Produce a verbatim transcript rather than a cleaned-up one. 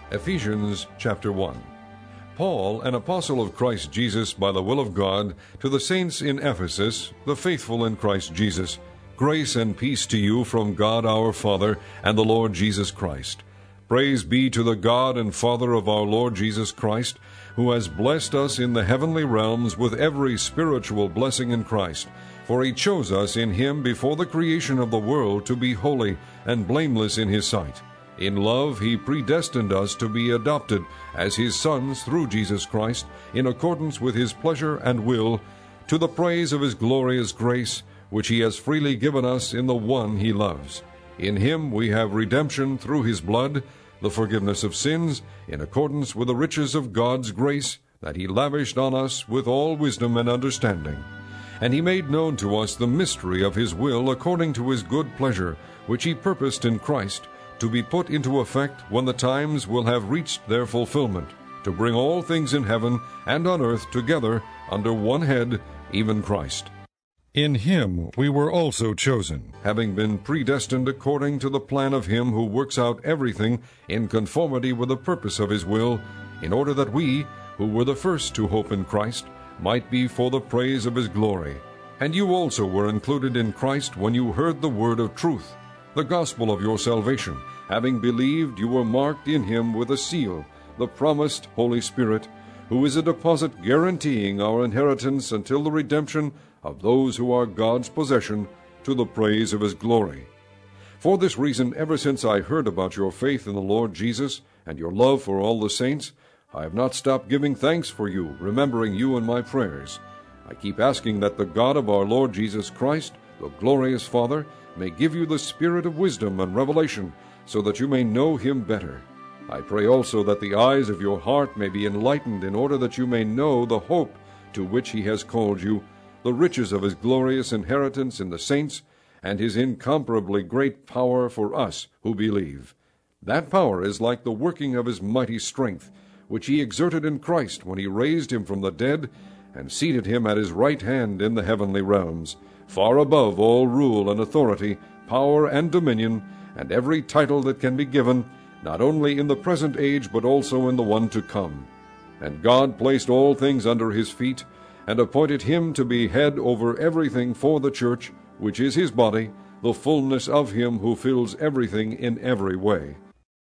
Ephesians chapter one. Paul, an apostle of Christ Jesus by the will of God, to the saints in Ephesus, the faithful in Christ Jesus, grace and peace to you from God our Father and the Lord Jesus Christ. Praise be to the God and Father of our Lord Jesus Christ, who has blessed us in the heavenly realms with every spiritual blessing in Christ. For he chose us in him before the creation of the world to be holy and blameless in his sight. In love he predestined us to be adopted as his sons through Jesus Christ, in accordance with his pleasure and will, to the praise of his glorious grace, which he has freely given us in the one he loves. In him we have redemption through his blood, the forgiveness of sins, in accordance with the riches of God's grace, that he lavished on us with all wisdom and understanding. And he made known to us the mystery of his will according to his good pleasure, which he purposed in Christ, to be put into effect when the times will have reached their fulfillment, to bring all things in heaven and on earth together under one head, even Christ. In him we were also chosen, having been predestined according to the plan of him who works out everything in conformity with the purpose of his will, in order that we, who were the first to hope in Christ, might be for the praise of his glory. And you also were included in Christ when you heard the word of truth, the gospel of your salvation. Having believed, you were marked in him with a seal, the promised Holy Spirit, who is a deposit guaranteeing our inheritance until the redemption of those who are God's possession, to the praise of his glory. For this reason, ever since I heard about your faith in the Lord Jesus and your love for all the saints, I have not stopped giving thanks for you, remembering you in my prayers. I keep asking that the God of our Lord Jesus Christ, the glorious Father, may give you the spirit of wisdom and revelation, so that you may know him better. I pray also that the eyes of your heart may be enlightened, in order that you may know the hope to which he has called you, the riches of his glorious inheritance in the saints, and his incomparably great power for us who believe. That power is like the working of his mighty strength, which he exerted in Christ when he raised him from the dead and seated him at his right hand in the heavenly realms, far above all rule and authority, power and dominion, and every title that can be given, not only in the present age but also in the one to come. And God placed all things under his feet, and appointed him to be head over everything for the church, which is his body, the fullness of him who fills everything in every way.